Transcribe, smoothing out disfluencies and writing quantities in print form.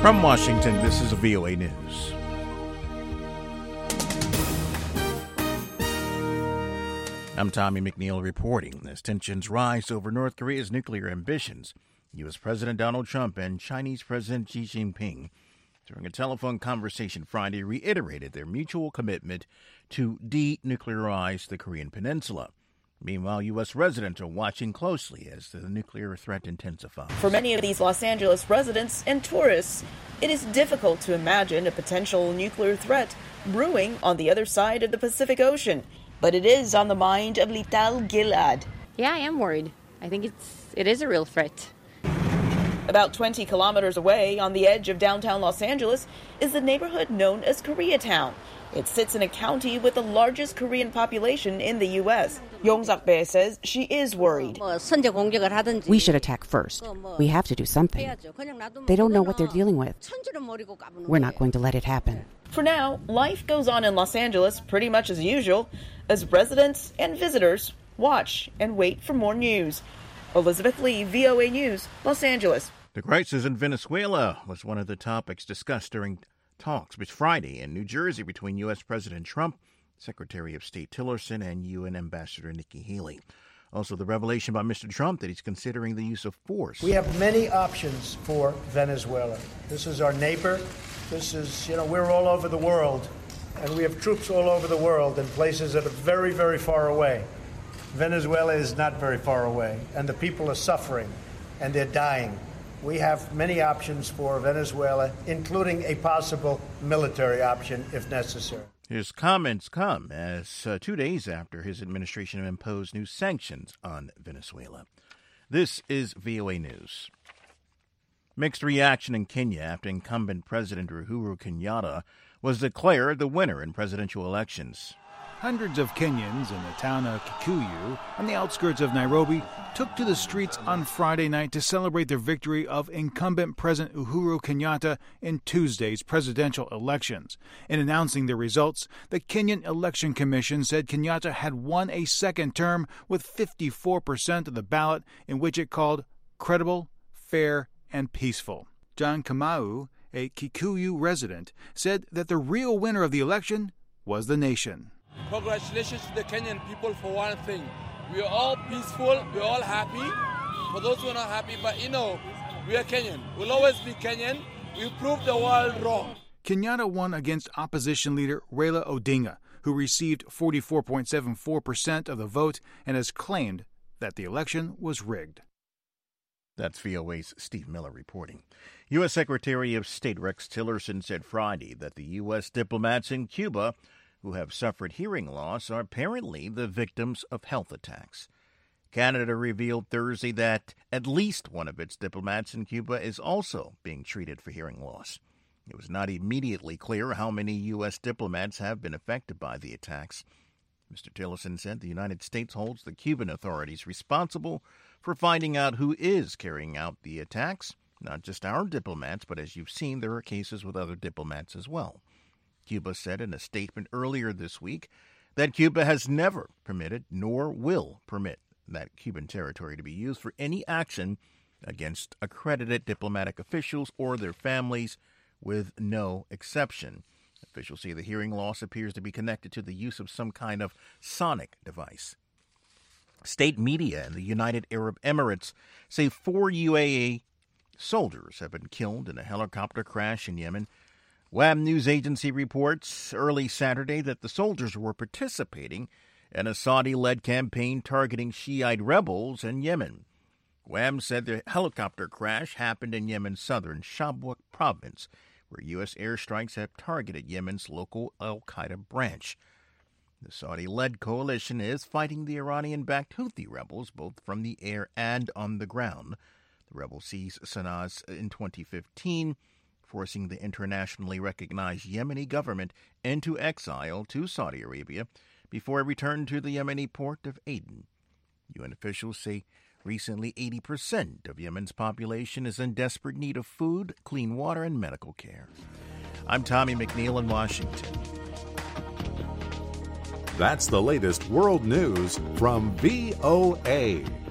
From Washington, this is VOA News. I'm Tommy McNeil reporting. As tensions rise over North Korea's nuclear ambitions, U.S. President Donald Trump and Chinese President Xi Jinping, during a telephone conversation Friday, reiterated their mutual commitment to denuclearize the Korean peninsula. Meanwhile, U.S. residents are watching closely as the nuclear threat intensifies. For many of these Los Angeles residents and tourists, it is difficult to imagine a potential nuclear threat brewing on the other side of the Pacific Ocean. But it is on the mind of Lital Gilad. Yeah, I am worried. I think it is a real threat. About 20 kilometers away, on the edge of downtown Los Angeles, is the neighborhood known as Koreatown. It sits in a county with the largest Korean population in the U.S. Yong Sak-bae says she is worried. We should attack first. We have to do something. They don't know what they're dealing with. We're not going to let it happen. For now, life goes on in Los Angeles pretty much as usual, as residents and visitors watch and wait for more news. Elizabeth Lee, VOA News, Los Angeles. The crisis in Venezuela was one of the topics discussed during talks this Friday in New Jersey between U.S. President Trump, Secretary of State Tillerson, and UN Ambassador Nikki Haley. Also, the revelation by Mr. Trump that he's considering the use of force. We have many options for Venezuela. This is our neighbor. This is, we're all over the world, and we have troops all over the world in places that are very, very far away. Venezuela is not very far away, and the people are suffering, and they're dying. We have many options for Venezuela, including a possible military option if necessary. His comments come as 2 days after his administration imposed new sanctions on Venezuela. This is VOA News. Mixed reaction in Kenya after incumbent President Uhuru Kenyatta was declared the winner in presidential elections. Hundreds of Kenyans in the town of Kikuyu, on the outskirts of Nairobi, took to the streets on Friday night to celebrate the victory of incumbent President Uhuru Kenyatta in Tuesday's presidential elections. In announcing the results, the Kenyan Election Commission said Kenyatta had won a second term with 54% of the ballot, in which it called credible, fair, and peaceful. John Kamau, a Kikuyu resident, said that the real winner of the election was the nation. Congratulations to the Kenyan people for one thing. We are all peaceful, we're all happy. For those who are not happy, but we are Kenyan. We'll always be Kenyan. We proved the world wrong. Kenyatta won against opposition leader Raila Odinga, who received 44.74% of the vote and has claimed that the election was rigged. That's VOA's Steve Miller reporting. U.S. Secretary of State Rex Tillerson said Friday that the U.S. diplomats in Cuba who have suffered hearing loss are apparently the victims of health attacks. Canada revealed Thursday that at least one of its diplomats in Cuba is also being treated for hearing loss. It was not immediately clear how many U.S. diplomats have been affected by the attacks. Mr. Tillerson said the United States holds the Cuban authorities responsible for finding out who is carrying out the attacks. Not just our diplomats, but as you've seen, there are cases with other diplomats as well. Cuba said in a statement earlier this week that Cuba has never permitted nor will permit that Cuban territory to be used for any action against accredited diplomatic officials or their families, with no exception. Officials say the hearing loss appears to be connected to the use of some kind of sonic device. State media in the United Arab Emirates say 4 UAE soldiers have been killed in a helicopter crash in Yemen. WAM news agency reports early Saturday that the soldiers were participating in a Saudi-led campaign targeting Shiite rebels in Yemen. WAM said the helicopter crash happened in Yemen's southern Shabwa province, where U.S. airstrikes have targeted Yemen's local al-Qaeda branch. The Saudi-led coalition is fighting the Iranian-backed Houthi rebels both from the air and on the ground. The rebels seized Sana'a in 2015, forcing the internationally recognized Yemeni government into exile to Saudi Arabia before it returned to the Yemeni port of Aden. UN officials say recently 80% of Yemen's population is in desperate need of food, clean water, and medical care. I'm Tommy McNeil in Washington. That's the latest world news from VOA.